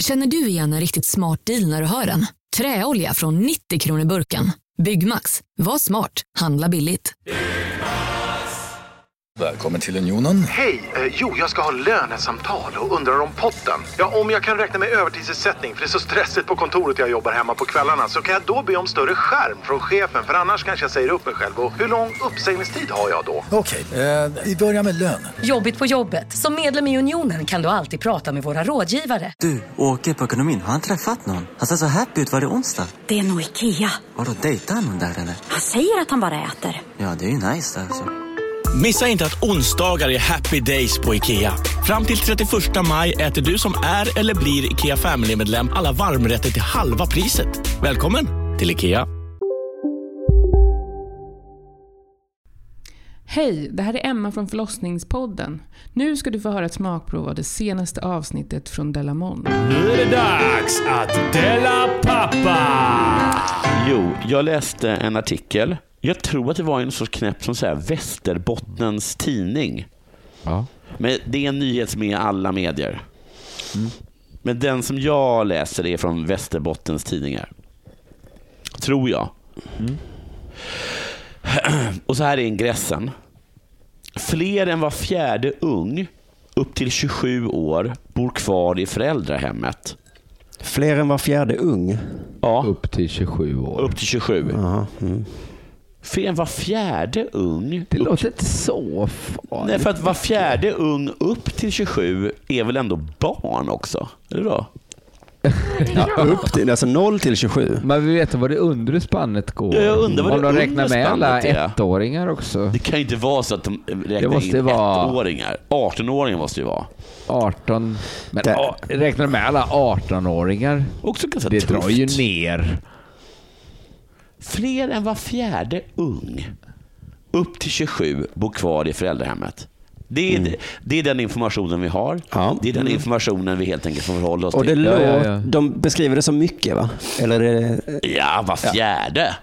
Känner du igen en riktigt smart deal när du hör den? Träolja från 90 kronor burken. Byggmax. Var smart. Handla billigt. Välkommen till Unionen. Hej, jag ska ha lönesamtal och undrar om potten. Ja, om jag kan räkna med övertidsersättning för det är så stressigt på kontoret jag jobbar hemma på kvällarna, så kan jag då be om större skärm från chefen, för annars kanske jag säger upp mig själv. Och hur lång uppsägningstid har jag då? Okej, vi börjar med lön. Jobbigt på jobbet. Som medlem i Unionen kan du alltid prata med våra rådgivare. Du, åker på ekonomin. Har han träffat någon? Han ser så happy ut. Var det onsdag? Det är nog Ikea. Har du dejtat någon där eller? Han säger att han bara äter. Ja, det är ju nice där alltså. Missa inte att onsdagar är happy days på IKEA. Fram till 31 maj äter du som är eller blir IKEA Family-medlem alla varmrätter till halva priset. Välkommen till IKEA. Hej, det här är Emma från Förlossningspodden. Nu ska du få höra ett smakprov av det senaste avsnittet från Della Monde. Nu är det dags att Della Pappa! Jo, jag läste en artikel. Jag tror att det var en sorts knäpp som säger Västerbottens tidning. Ja. Men det är en nyhet som är i alla medier. Men den som jag läser är från Västerbottens tidningar. Tror jag. Och så här är ingressen. Fler än var fjärde ung upp till 27 år bor kvar i föräldrahemmet. Fler än var fjärde ung? Ja. Upp till 27 år. Upp till 27. Aha, För en var fjärde ung. Det låter inte så farligt. Nej, för att var fjärde ung upp till 27 är väl ändå barn också? Eller då? Ja, upp till, alltså 0 till 27. Men vi vet vad det undre spannet går. Ja, jag undrar vad om det de räknar med alla är. ettåringar också. Det kan ju inte vara så att de räknar in ettåringar. 18-åringar måste ju vara. 18. Men räknar de med alla 18-åringar? Också ganska det tufft. drar ju ner. Fler än var fjärde ung upp till 27 bor kvar i föräldrahemmet. Det är den informationen vi har. Ja. Det är den informationen vi helt enkelt får förhålla oss och till. Det de beskriver det som mycket, va? Eller Ja, var fjärde.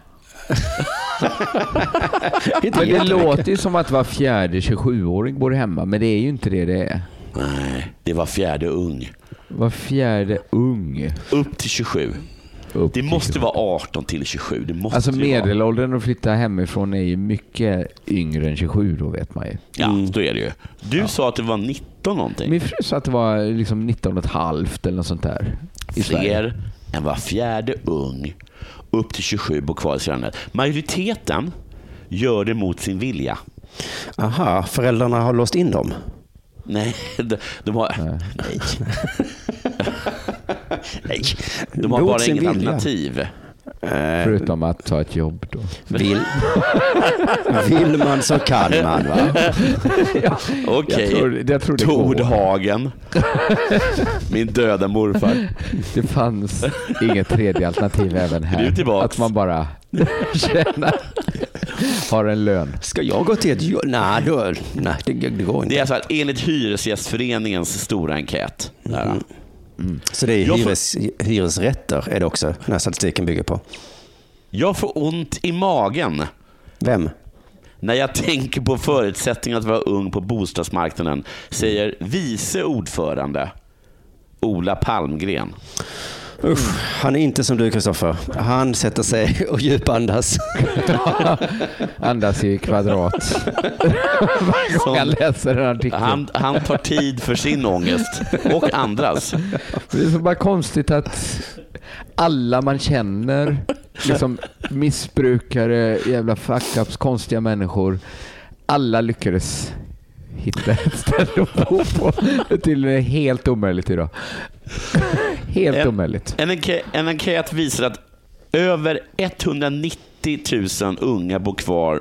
Men det låter ju som att var fjärde 27-åring bor hemma. Men det är ju inte det är. Nej, det var fjärde ung. Var fjärde ung. Upp till 27. Det måste vara 18 till 27. Det måste alltså medelåldern att flytta hemifrån är ju mycket yngre än 27 då, vet man ju. Ja, då är det ju. Du sa att det var 19 någonting. Min fru sa att det var liksom 19,5 eller något sånt där. Fler än var fjärde ung upp till 27 bor kvar i Sverige. Majoriteten gör det mot sin vilja. Aha, föräldrarna har låst in dem. Nej, de har... Nej, de har bara inget alternativ. Förutom att ta ett jobb då. Vill man så kan man, va? Ja, okej. Jag tror Tordhagen. Min döda morfar. Det fanns inget tredje alternativ även här. Att man bara tjänar, har en lön. Ska jag gå till ett jobb? Nej, det går inte. Det är så att enligt Hyresgästföreningens stora enkät. Så det är hyresrätter är det också, den här statistiken bygger på. Jag får ont i magen. Vem? När jag tänker på förutsättningen att vara ung på bostadsmarknaden, säger vice ordförande Ola Palmgren. Usch, han är inte som du, Kristoffer. Han sätter sig och djupandas. Andas i kvadrat. Han läser en artikel. Han tar tid för sin ångest och andras. Det är så bara konstigt att alla man känner, liksom missbrukare, jävla fuck-ups, konstiga människor, alla lyckades hitta ett ställe att bo på. Till är helt omöjligt idag. Helt omöjligt. En enkät visar att över 190 000 unga bor kvar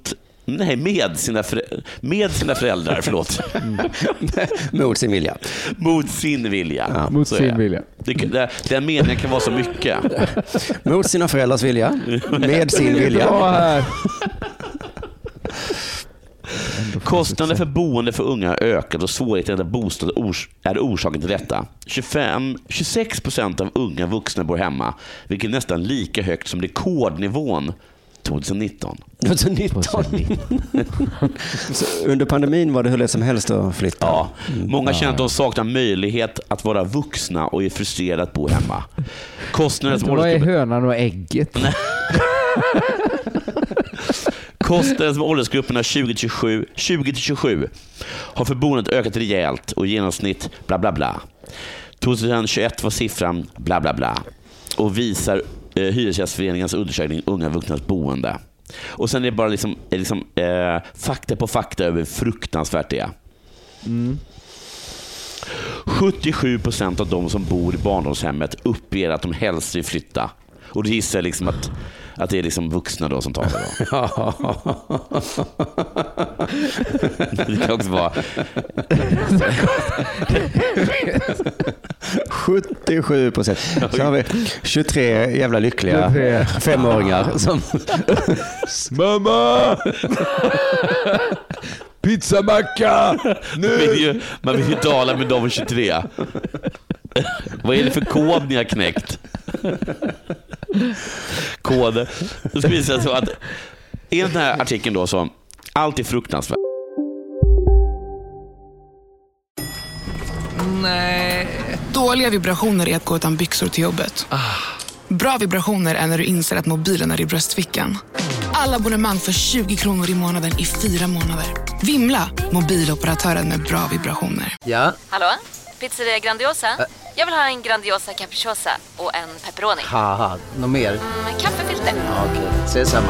med sina föräldrar, förlåt. Mot sin vilja. Mot sin vilja. Ja, mot sin vilja. Den meningen kan vara så mycket. Mot sina föräldrars vilja. Med sin vilja. Kostnader för boende för unga har ökat och svårigheten att bostad är orsaken till detta. 26% av unga vuxna bor hemma, vilket är nästan lika högt som rekordnivån 2019. 2019. Så under pandemin var det hur lätt som helst att flytta. Ja, många känner att de saknar möjlighet att vara vuxna och är frustrerade att bo hemma. Kostnaden som vad är hönan och ägget? Kostnaden som åldersgrupperna 20-27 har för boendet ökat rejält och i genomsnitt bla bla bla. 2021 var siffran bla bla bla och visar Hyresgästföreningens undersökning Unga vuxnas boende. Och sen är det bara fakta på fakta över fruktansvärt det. 77% av de som bor i barndomshemmet uppger att de helst vill flytta. Och det gissar liksom att det är liksom vuxna då som talar då. Det kan också vara 77%. Så har vi 23 jävla lyckliga 5-åringar som mamma! Pizzamacka! Nu! Man vill ju tala med de 23. Vad är det för kod ni har knäckt? Kod. Då ska vi säga så att i den här artikeln då så allt är fruktansvärt. Nej. Dåliga vibrationer är att gå utan byxor till jobbet. Bra vibrationer är när du inser att mobilen är i bröstfickan. Alla abonnemang för 20 kronor i månaden i 4 månader. Vimla, mobiloperatören med bra vibrationer. Ja? Hallå? Pizzeria Grandiosa? Jag vill ha en Grandiosa capriciosa och en pepperoni. Haha, något mer? Kaffefilter. Ja, okej, ses samma.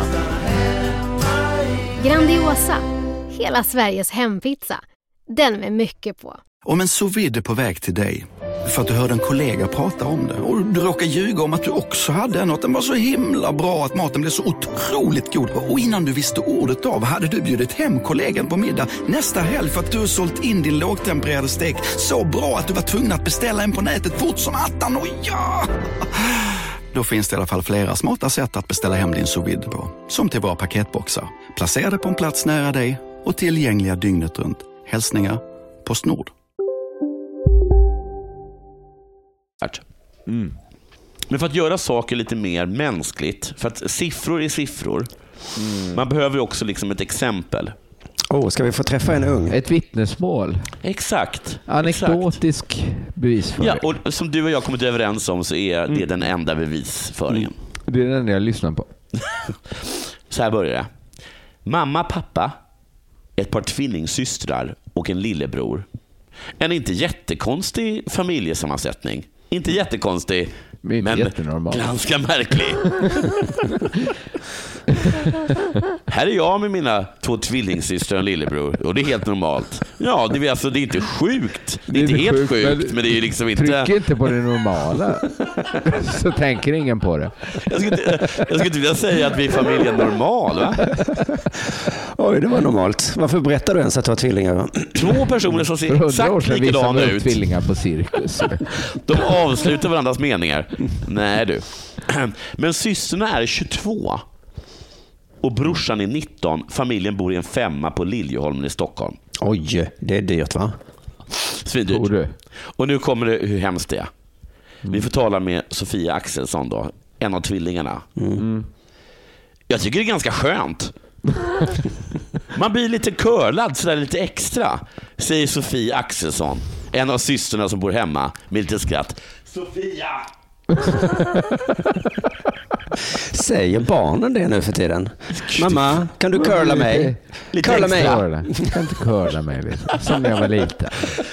Grandiosa, hela Sveriges hempizza. Den med mycket på. Om en sous vide är på väg till dig för att du hörde en kollega prata om det och du råkar ljuga om att du också hade en och att den var så himla bra att maten blev så otroligt god. Och innan du visste ordet av hade du bjudit hem kollegan på middag nästa helg för att du sålt in din lågtempererade stek så bra att du var tvungen att beställa en på nätet fort som attan. Och ja! Då finns det i alla fall flera smarta sätt att beställa hem din sous vide på. Som till våra paketboxar. Placerade på en plats nära dig och tillgängliga dygnet runt. Hälsningar PostNord. Men för att göra saker lite mer mänskligt, för att siffror är siffror, man behöver också liksom ett exempel. Ska vi få träffa en ung? Ett vittnesmål. Exakt. Anekdotisk bevisföring. Ja, och som du och jag kommit överens om så är det den enda bevisföringen. Det är den enda jag lyssnar på. Så här börjar det. Mamma, pappa, ett par tvillingsystrar och en lillebror. En inte jättekonstig familjesammansättning. Inte jättekonstig, men ganska märklig. Här är jag med mina 2 tvillingsystrar och en lillebror. Och det är helt normalt. Ja, det är inte sjukt. Det är inte helt sjukt, men det är liksom inte... Tryck inte på det normala. Så tänker ingen på det. Jag skulle inte vilja säga att vi är familjen normal, va? Oj, det var normalt. Varför berättar du ens att du har tvillingar? 2 personer som ser exakt likadana ut. Tvillingar på cirkus. De avslutar varandras meningar. Nej du. Men systrarna är 22. Och brorsan är 19. Familjen bor i en 5 på Liljeholmen i Stockholm. Oj, det är dyrt, va? Svindyrt. Och nu kommer det hur hemskt det är. Vi får tala med Sofia Axelsson då, en av tvillingarna. Jag tycker det är ganska skönt. Man blir lite curlad sådär lite extra, säger Sofia Axelsson, en av systrarna som bor hemma, med lite skratt. Sofia! Säger barnen det nu för tiden? Mamma, kan du curla mig? Curla mig. Jag kan inte curla mig, som när jag var liten.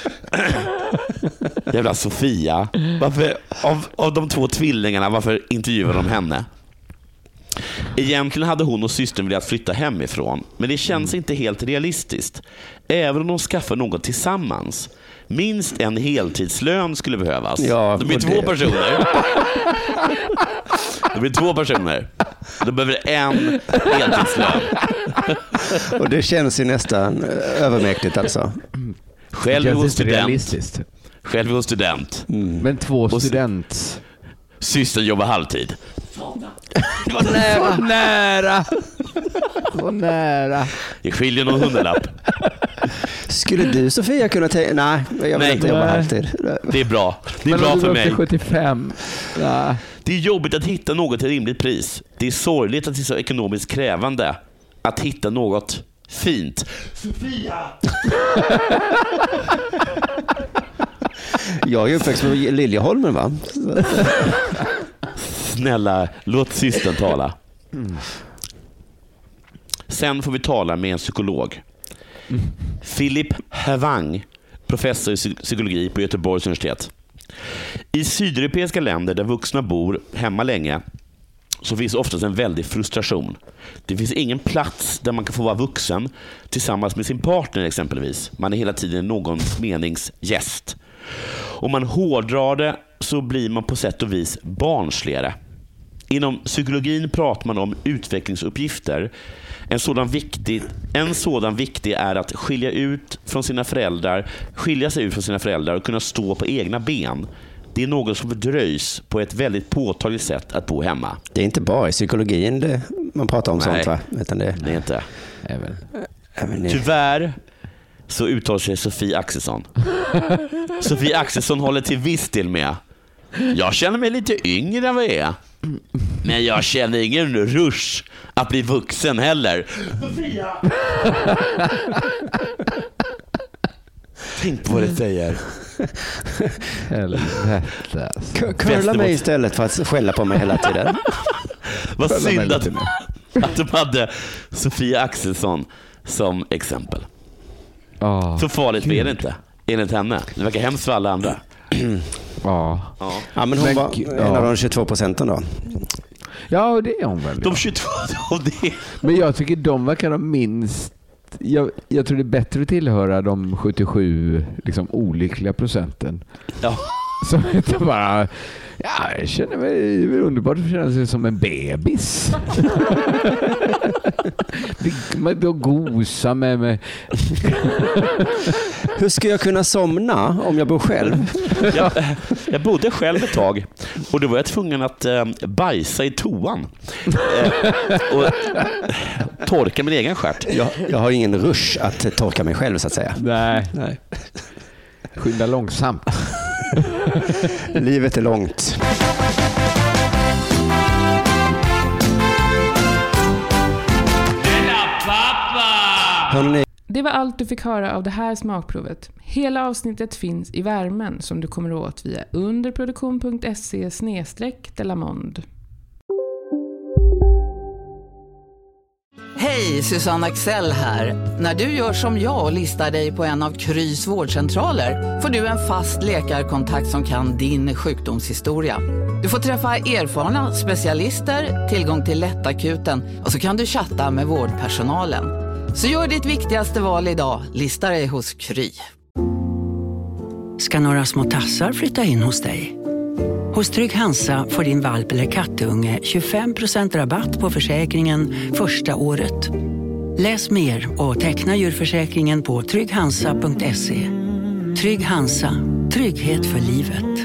Jävla Sofia. Varför, av de 2 tvillingarna, varför intervjuar de henne? Egentligen hade hon och systern velat flytta hemifrån, men det känns inte helt realistiskt. Även om de skaffar något tillsammans. Minst en heltidslön skulle behövas. Ja, de blir 2 personer. Det blir 2 personer. De behöver en heltidslön. Och det känns ju nästan övermäktigt alltså. Själv är hon student. Men 2 student. Systern jobbar halvtid. Det var nära. Det skiljer någon hundralapp. Skulle du, Sofia, kunna Nej, jag vill inte jobba halvtid. Det är bra. Det är bra för mig. 75. Ja. Det är jobbigt att hitta något till rimligt pris. Det är sorgligt att det är så ekonomiskt krävande att hitta något fint. Sofia! Jag är uppväxt med Liljeholmen, va? Snälla, låt systern tala. Sen får vi tala med en psykolog. Philip Hwang, professor i psykologi på Göteborgs universitet. I sydeuropeiska länder där vuxna bor hemma länge så finns oftast en väldig frustration. Det finns ingen plats där man kan få vara vuxen tillsammans med sin partner exempelvis. Man är hela tiden någons menings gäst. Om man hårdrar det så blir man på sätt och vis barnsligare. Inom psykologin pratar man om utvecklingsuppgifter. En sådan viktig är att skilja sig ut från sina föräldrar och kunna stå på egna ben. Det är något som fördröjs på ett väldigt påtagligt sätt att bo hemma. Det är inte bara i psykologin man pratar om. Nej, sånt, va? Utan det är inte. Tyvärr så uttalar sig Sofie Axelsson. Sofie Axelsson håller till viss del med. Jag känner mig lite yngre än vad jag är. Men jag känner ingen rush att bli vuxen heller. Sofia! Tänk på vad det säger. Curla mig istället för att skälla på mig hela tiden. Vad synd att de hade Sofia Axelsson som exempel. Så farligt är det inte, enligt henne. Det verkar hemskt för alla andra. Ja, men hon var en av de 22% då. Ja, det är hon väl. De 22, det. Men jag tycker de verkar de minst. Jag tror det är bättre att tillhöra de 77 liksom olyckliga procenten. Ja. Som inte bara... Ja, jag känner mig underbart att känna sig som en bebis. Då gosa med mig. Hur ska jag kunna somna om jag bor själv? Jag bodde själv ett tag och då var jag tvungen att bajsa i toan och torka min egen stjärt. Jag har ingen rush att torka mig själv så att säga. Nej. Skynda långsamt. Livet är långt. Hörrni. Det var allt du fick höra av det här smakprovet. Hela avsnittet finns i värmen som du kommer åt via underproduktion.se/Delamond. Hej, Susanne Axel här. När du gör som jag och listar dig på en av Krys vårdcentraler får du en fast läkarkontakt som kan din sjukdomshistoria. Du får träffa erfarna specialister, tillgång till lättakuten och så kan du chatta med vårdpersonalen. Så gör ditt viktigaste val idag, lista dig hos Kry. Ska några små tassar flytta in hos dig? Hos Trygg Hansa får din valp eller kattunge 25% rabatt på försäkringen första året. Läs mer och teckna djurförsäkringen på trygghansa.se. Trygg Hansa, trygghet för livet.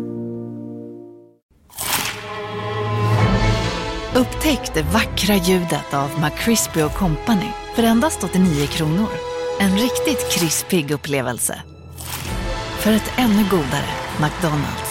Upptäck det vackra ljudet av McCrispy & Company för endast 89 kronor. En riktigt krispig upplevelse. För ett ännu godare McDonald's.